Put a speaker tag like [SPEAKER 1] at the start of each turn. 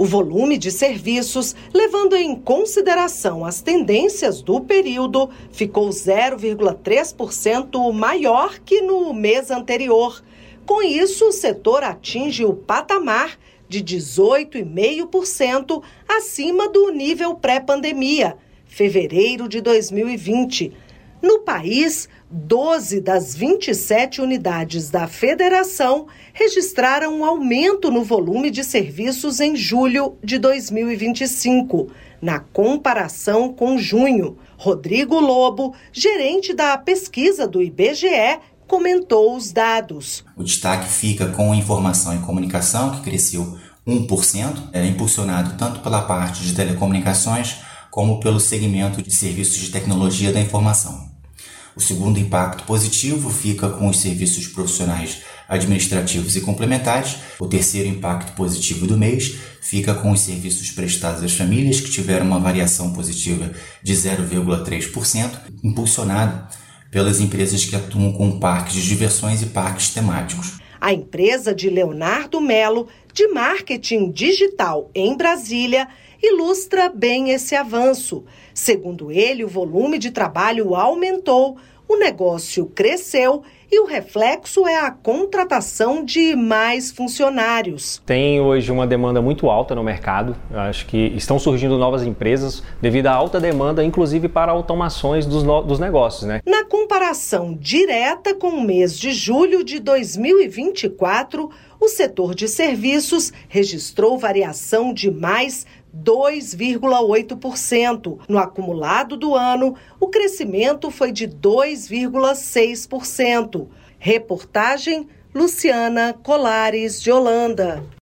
[SPEAKER 1] O volume de serviços, levando em consideração as tendências do período, ficou 0,3% maior que no mês anterior. Com isso, o setor atinge o patamar de 18,5% acima do nível pré-pandemia, fevereiro de 2020. No país, 12 das 27 unidades da federação registraram um aumento no volume de serviços em julho de 2025, na comparação com junho. Rodrigo Lobo, gerente da pesquisa do IBGE, comentou os dados.
[SPEAKER 2] O destaque fica com a informação e comunicação, que cresceu 1%, impulsionado tanto pela parte de telecomunicações como pelo segmento de serviços de tecnologia da informação. O segundo impacto positivo fica com os serviços profissionais administrativos e complementares. O terceiro impacto positivo do mês fica com os serviços prestados às famílias, que tiveram uma variação positiva de 0,3%, impulsionado pelas empresas que atuam com parques de diversões e parques temáticos.
[SPEAKER 1] A empresa de Leonardo Melo, de marketing digital em Brasília, ilustra bem esse avanço. Segundo ele, o volume de trabalho aumentou, o negócio cresceu e o reflexo é a contratação de mais funcionários.
[SPEAKER 3] Tem hoje uma demanda muito alta no mercado. Eu acho que estão surgindo novas empresas devido à alta demanda, inclusive para automações dos negócios, né?
[SPEAKER 1] Na comparação direta com o mês de julho de 2024, o setor de serviços registrou variação de mais 2,8%. No acumulado do ano, o crescimento foi de 2,6%. Reportagem Luciana Colares de Holanda.